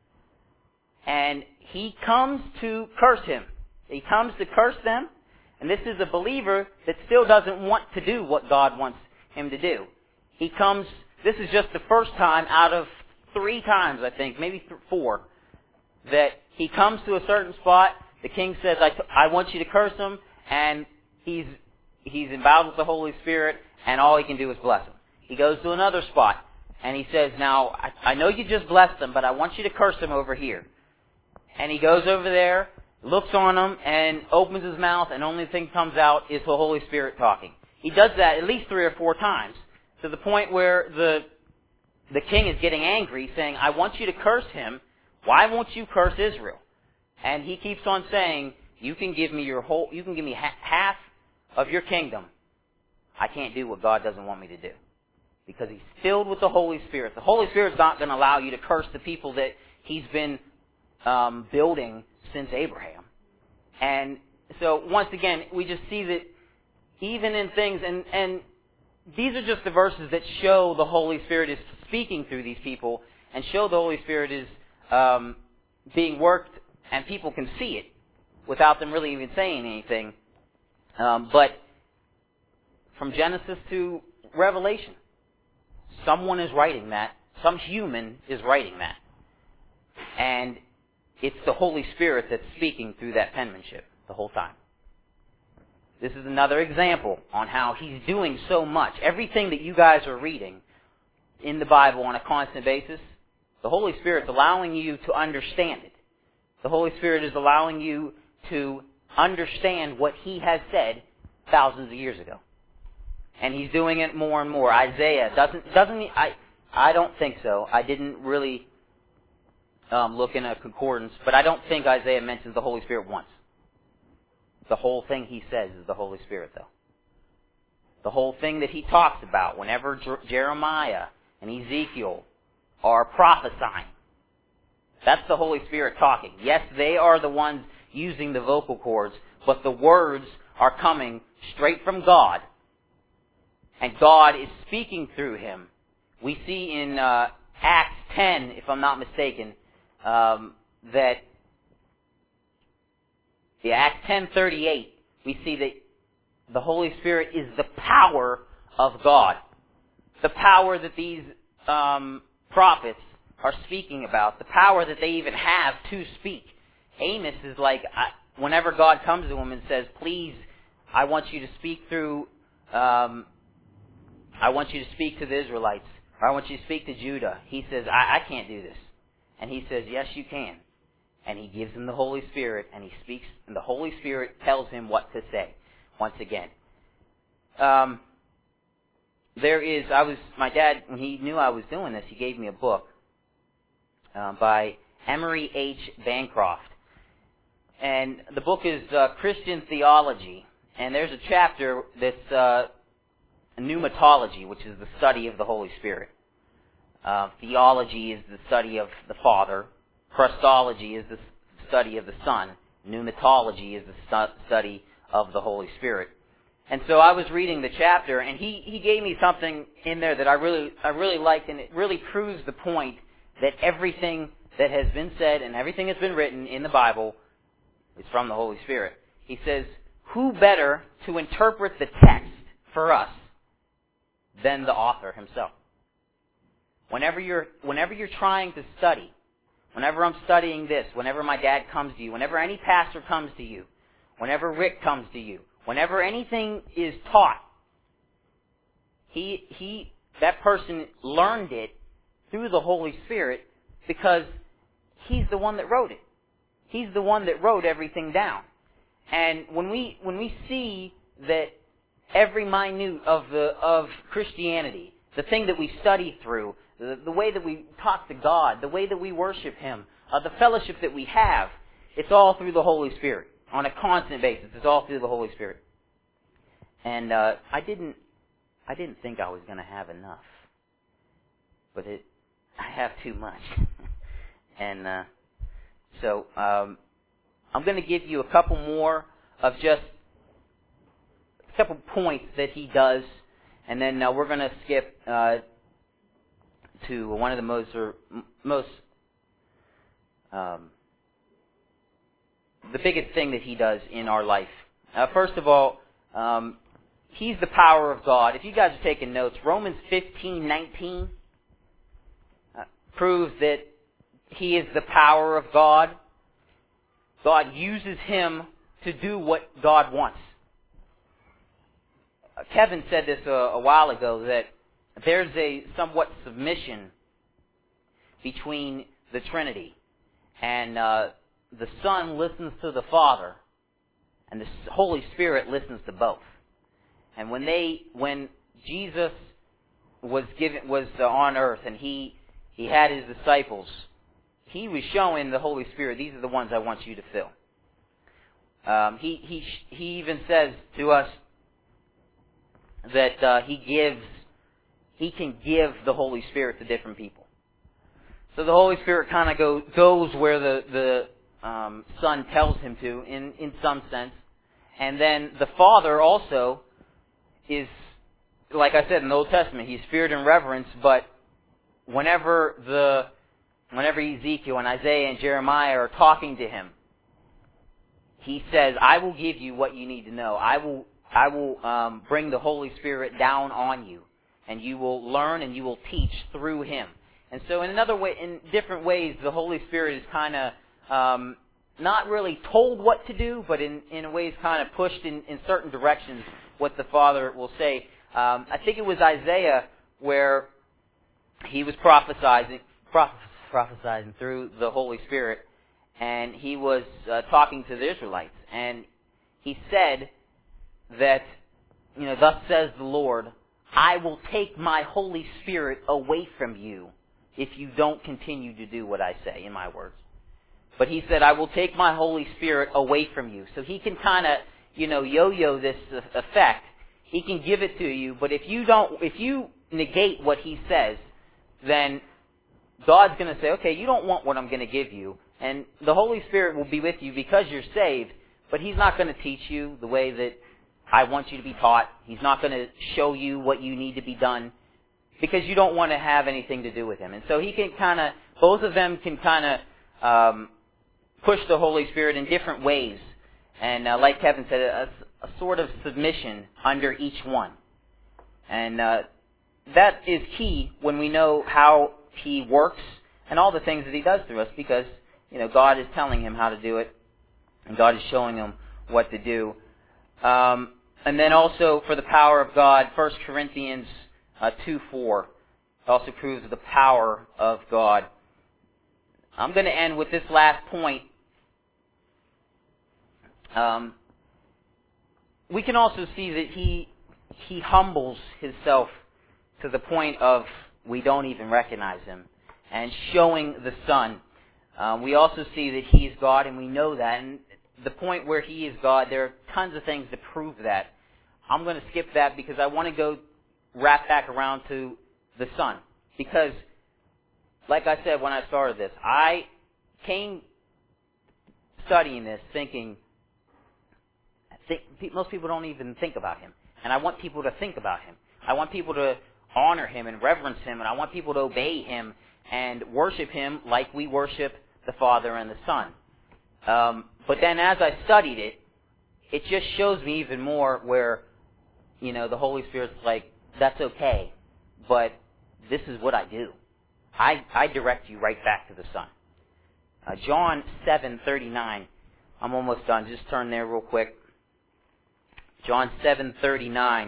And he comes to curse him. He comes to curse them. And this is a believer that still doesn't want to do what God wants him to do. He comes, this is just the first time out of three times, I think, maybe th- four, that he comes to a certain spot. The king says, I, t- I want you to curse him. And he's, he's endowed with the Holy Spirit, and all he can do is bless him. He goes to another spot, and he says, now, I, I know you just blessed him, but I want you to curse him over here. And he goes over there, looks on him, and opens his mouth, and only thing comes out is the Holy Spirit talking. He does that at least three or four times, to the point where the the king is getting angry, saying, I want you to curse him. Why won't you curse Israel? And he keeps on saying, you can give me your whole, you can give me ha- half of your kingdom. I can't do what God doesn't want me to do. Because he's filled with the Holy Spirit. The Holy Spirit's not going to allow you to curse the people that he's been um, building since Abraham. And so, once again, we just see that even in things, and, and these are just the verses that show the Holy Spirit is speaking through these people, and show the Holy Spirit is um, being worked, and people can see it without them really even saying anything. Um, but from Genesis to Revelation, someone is writing that. Some human is writing that. And it's the Holy Spirit that's speaking through that penmanship the whole time. This is another example on how he's doing so much. Everything that you guys are reading in the Bible on a constant basis, the Holy Spirit's allowing you to understand it. The Holy Spirit is allowing you to understand what he has said thousands of years ago. And he's doing it more and more. Isaiah doesn't, doesn't he, I, I don't think so. I didn't really um, look in a concordance, but I don't think Isaiah mentions the Holy Spirit once. The whole thing he says is the Holy Spirit, though. The whole thing that he talks about whenever Jer- Jeremiah and Ezekiel are prophesying, that's the Holy Spirit talking. Yes, they are the ones using the vocal cords, but the words are coming straight from God. And God is speaking through him. We see in uh, Acts ten, if I'm not mistaken, um, that the Acts ten thirty-eight, we see that the Holy Spirit is the power of God. The power that these um, prophets are speaking about. The power that they even have to speak. Amos is like, I, whenever God comes to him and says, please, I want you to speak through, um, I want you to speak to the Israelites, or I want you to speak to Judah. He says, I, I can't do this. And he says, yes, you can. And he gives him the Holy Spirit, and he speaks, and the Holy Spirit tells him what to say. Once again, um, there is. I was my dad when he knew I was doing this. He gave me a book uh, by Emery H. Bancroft, and the book is uh, Christian Theology. And there's a chapter that's uh, pneumatology, which is the study of the Holy Spirit. Uh, theology is the study of the Father. Christology is the study of the Son. Pneumatology is the stu- study of the Holy Spirit. And so I was reading the chapter, and he, he gave me something in there that I really I really liked, and it really proves the point that everything that has been said and everything that's been written in the Bible is from the Holy Spirit. He says, who better to interpret the text for us than the author himself? Whenever you're whenever you're trying to study, whenever I'm studying this, whenever my dad comes to you, whenever any pastor comes to you, whenever Rick comes to you, whenever anything is taught, he he that person learned it through the Holy Spirit because he's the one that wrote it. He's the one that wrote everything down. And when we when we see that every minute of the of Christianity, the thing that we study through, the, the way that we talk to God, the way that we worship Him, uh, the fellowship that we have, it's all through the Holy Spirit on a constant basis. It's all through the Holy Spirit. And uh, I didn't I didn't think I was going to have enough. but it I have too much. and uh, so um, I'm going to give you a couple more of just a couple points that he does, and then uh, we're going to skip uh, to one of the most or most um, the biggest thing that he does in our life. Uh, first of all, um, he's the power of God. If you guys are taking notes, Romans fifteen nineteen uh, proves that he is the power of God. God uses him to do what God wants. Uh, Kevin said this a, a while ago, that there's a somewhat submission between the Trinity. And uh, the Son listens to the Father, and the Holy Spirit listens to both. And when they, when Jesus was given, was uh, on earth, and he he had his disciples, he was showing the Holy Spirit, these are the ones I want you to fill. Um, he he he even says to us that uh, he gives, he can give the Holy Spirit to different people. So the Holy Spirit kind of go, goes where the the um, Son tells him to, in in some sense, and then the Father also is, like I said in the Old Testament, he's feared and reverenced. But whenever the whenever Ezekiel and Isaiah and Jeremiah are talking to him, he says, "I will give you what you need to know. I will I will um, bring the Holy Spirit down on you, and you will learn and you will teach through him." And so, in another way, in different ways, the Holy Spirit is kind of um, not really told what to do, but in in ways kind of pushed in, in certain directions. What the Father will say. Um, I think it was Isaiah where he was prophesying, proph- prophesying through the Holy Spirit, and he was uh, talking to the Israelites, and he said that, you know, thus says the Lord, I will take my Holy Spirit away from you if you don't continue to do what I say, in my words. But he said, I will take my Holy Spirit away from you. So he can kind of, you know, yo-yo this effect. He can give it to you, but if you don't, if you negate what he says, then God's going to say, okay, you don't want what I'm going to give you, and the Holy Spirit will be with you because you're saved, but he's not going to teach you the way that I want you to be taught. He's not going to show you what you need to be done because you don't want to have anything to do with him. And so he can kind of, both of them can kind of um, push the Holy Spirit in different ways. And uh, like Kevin said, a, a sort of submission under each one. And uh, that is key when we know how he works and all the things that he does through us, because, you know, God is telling him how to do it, and God is showing him what to do. Um, and then also for the power of God, First Corinthians uh, two four also proves the power of God. I'm going to end with this last point. Um, we can also see that he he humbles himself to the point of we don't even recognize him, and showing the Son. Um, we also see that he is God, and we know that. And the point where he is God, there are tons of things to prove that. I'm going to skip that because I want to go wrap back around to the Son. Because, like I said when I started this, I came studying this thinking, I think most people don't even think about him. And I want people to think about him. I want people to honor him and reverence him, and I want people to obey him and worship him like we worship the Father and the Son. Um, but then as I studied it, it just shows me even more where, you know, the Holy Spirit's like, that's okay, but this is what I do. I, I direct you right back to the Son. Uh, John seven thirty-nine. I'm almost done. Just turn there real quick. John seven thirty-nine.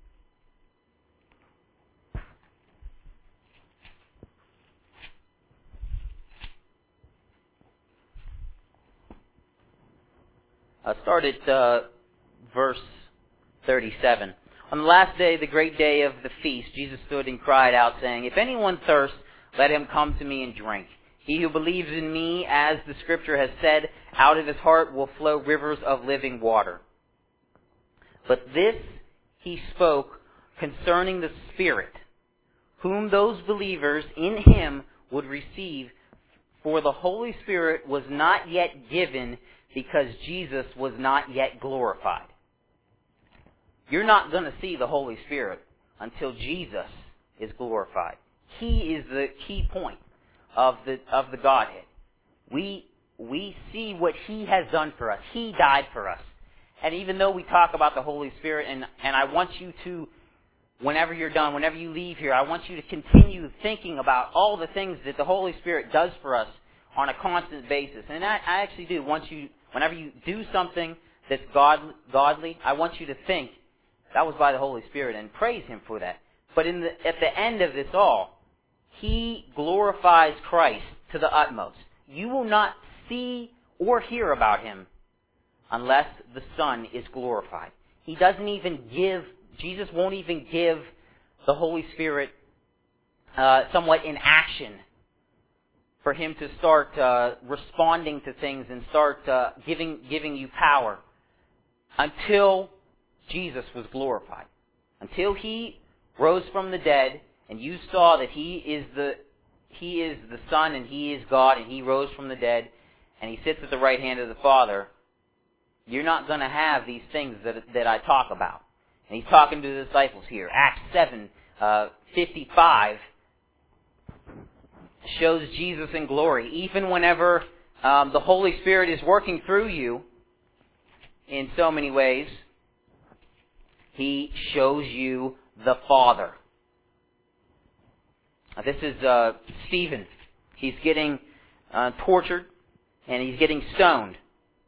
Uh, start at uh, verse thirty-seven. On the last day, the great day of the feast, Jesus stood and cried out, saying, If anyone thirsts, let him come to me and drink. He who believes in me, as the Scripture has said, out of his heart will flow rivers of living water. But this he spoke concerning the Spirit, whom those believers in him would receive, for the Holy Spirit was not yet given because Jesus was not yet glorified. You're not going to see the Holy Spirit until Jesus is glorified. He is the key point of the of the Godhead. We we see what He has done for us. He died for us. And even though we talk about the Holy Spirit, and, and I want you to, whenever you're done, whenever you leave here, I want you to continue thinking about all the things that the Holy Spirit does for us on a constant basis. And I, I actually do want you, whenever you do something that's God, godly, I want you to think, that was by the Holy Spirit, and praise Him for that. But in the, at the end of this all, He glorifies Christ to the utmost. You will not see or hear about Him unless the Son is glorified. He doesn't even give, Jesus won't even give the Holy Spirit uh, somewhat in action for Him to start uh, responding to things and start uh, giving giving you power until Jesus was glorified. Until He rose from the dead and you saw that He is the He is the Son and He is God and He rose from the dead and He sits at the right hand of the Father, you're not going to have these things that that I talk about. And He's talking to the disciples here. Acts seven uh, fifty-five shows Jesus in glory. Even whenever um, the Holy Spirit is working through you in so many ways, He shows you the Father. Now, this is uh, Stephen. He's getting uh, tortured and he's getting stoned.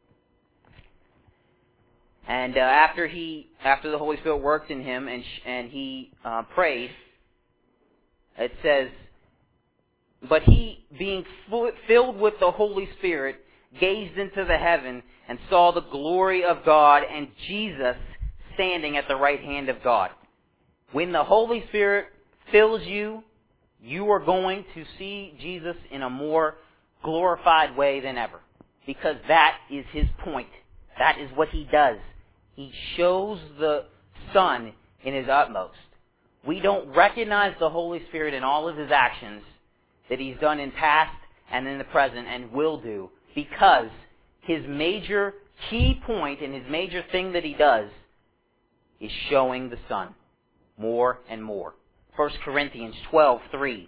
And uh, after he, after the Holy Spirit worked in him and sh- and he uh, prayed, it says, "But he, being f- filled with the Holy Spirit, gazed into the heaven and saw the glory of God and Jesus standing at the right hand of God." When the Holy Spirit fills you, you are going to see Jesus in a more glorified way than ever. Because that is His point. That is what He does. He shows the Son in His utmost. We don't recognize the Holy Spirit in all of His actions that He's done in past and in the present and will do, because His major key point and His major thing that He does is showing the Son more and more. First Corinthians twelve three.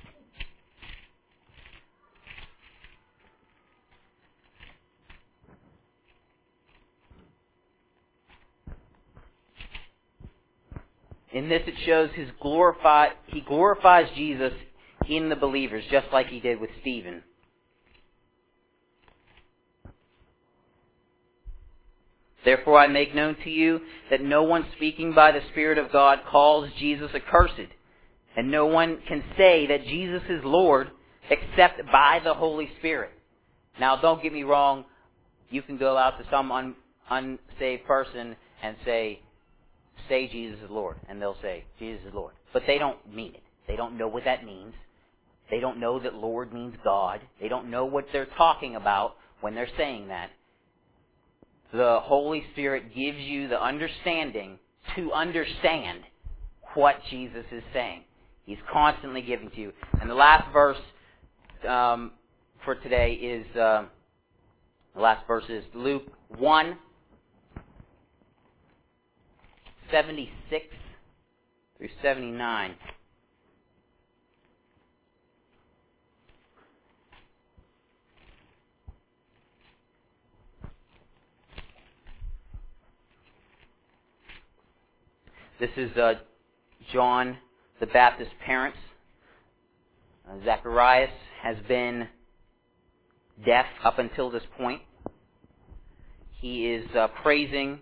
In this it shows his glorify, He glorifies Jesus in the believers, just like He did with Stephen. "Therefore I make known to you that no one speaking by the Spirit of God calls Jesus accursed, and no one can say that Jesus is Lord except by the Holy Spirit." Now, don't get me wrong. You can go out to some un, unsaved person and say, say Jesus is Lord. And they'll say, Jesus is Lord. But they don't mean it. They don't know what that means. They don't know that Lord means God. They don't know what they're talking about when they're saying that. The Holy Spirit gives you the understanding to understand what Jesus is saying. He's constantly giving to you. And the last verse um, for today is, uh, the last verse is Luke one, seventy-six through seventy-nine. This is uh, John the Baptist's parents. Uh, Zacharias has been deaf up until this point. He is uh, praising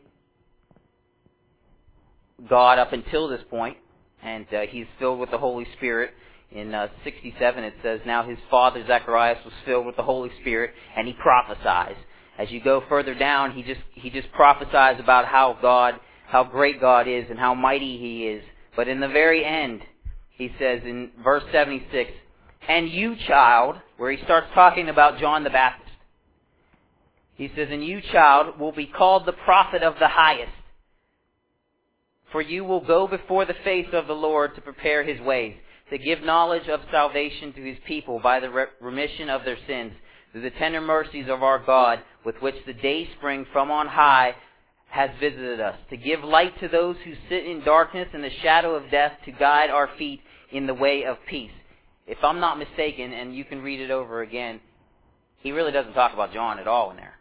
God up until this point, and uh, he's filled with the Holy Spirit. In uh, sixty-seven it says, "Now his father Zacharias was filled with the Holy Spirit, and he prophesies." As you go further down, he just he just prophesies about how God, how great God is, and how mighty He is. But in the very end, he says in verse seventy-six, "And you, child," where he starts talking about John the Baptist. He says, "And you, child, will be called the prophet of the highest. For you will go before the face of the Lord to prepare His ways, to give knowledge of salvation to his people by the re- remission of their sins, through the tender mercies of our God, with which the day spring from on high has visited us, to give light to those who sit in darkness and the shadow of death, to guide our feet in the way of peace. If I'm not mistaken, and you can read it over again, he really doesn't talk about John at all in there.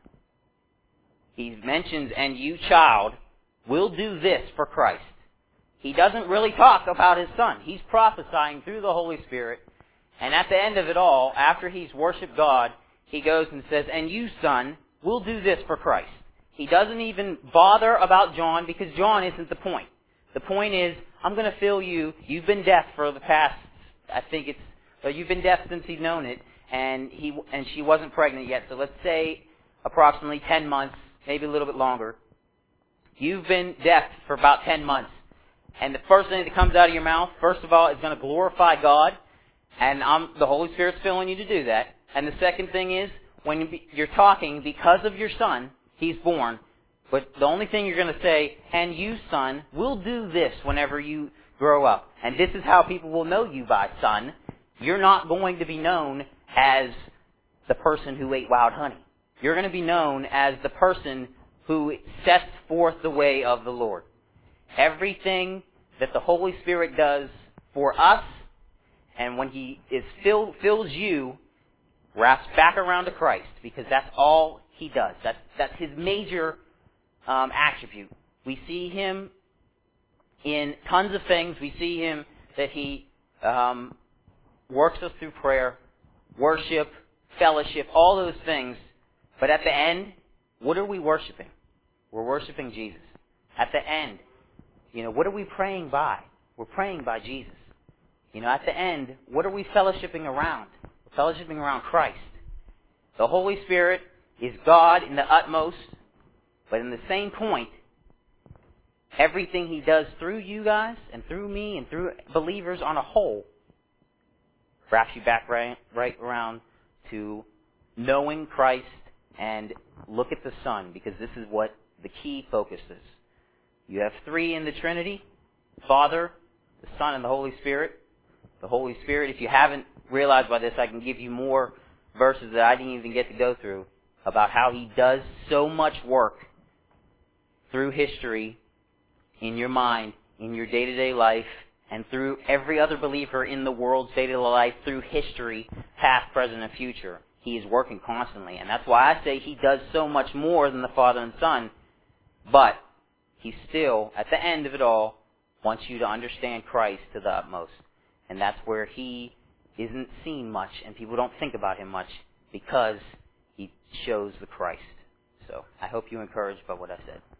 He mentions, and you, child, will do this for Christ. He doesn't really talk about his son. He's prophesying through the Holy Spirit. And at the end of it all, after he's worshiped God, he goes and says, and you, son, will do this for Christ. He doesn't even bother about John, because John isn't the point. The point is, I'm going to fill you. You've been deaf for the past, I think it's, well, you've been deaf since he's known it, and he and she wasn't pregnant yet. So let's say approximately ten months, maybe a little bit longer. You've been deaf for about ten months. And the first thing that comes out of your mouth, first of all, is going to glorify God. And I'm, the Holy Spirit's filling you to do that. And the second thing is, when you're talking, because of your son, he's born. But the only thing you're going to say, and you, son, will do this whenever you grow up. And this is how people will know you by, son. You're not going to be known as the person who ate wild honey. You're going to be known as the person who sets forth the way of the Lord. Everything that the Holy Spirit does for us, and when he is filled, fills you, wraps back around to Christ, because that's all he does. That's, that's his major um, attribute. We see him in tons of things. We see him that he um, works us through prayer, worship, fellowship, all those things. But at the end, what are we worshiping? We're worshiping Jesus. At the end, you know, what are we praying by? We're praying by Jesus. You know, at the end, what are we fellowshipping around? We're fellowshipping around Christ. The Holy Spirit is God in the utmost, but in the same point, everything he does through you guys and through me and through believers on a whole wraps you back right, right around to knowing Christ. And look at the Son, because this is what the key focus is. You have three in the Trinity: Father, the Son, and the Holy Spirit. The Holy Spirit, if you haven't realized by this, I can give you more verses that I didn't even get to go through about how he does so much work through history, in your mind, in your day-to-day life, and through every other believer in the world's day-to-day life, through history, past, present, and future. He is working constantly. And that's why I say he does so much more than the Father and Son. But he still, at the end of it all, wants you to understand Christ to the utmost. And that's where he isn't seen much, and people don't think about him much, because he shows the Christ. So I hope you're encouraged by what I said.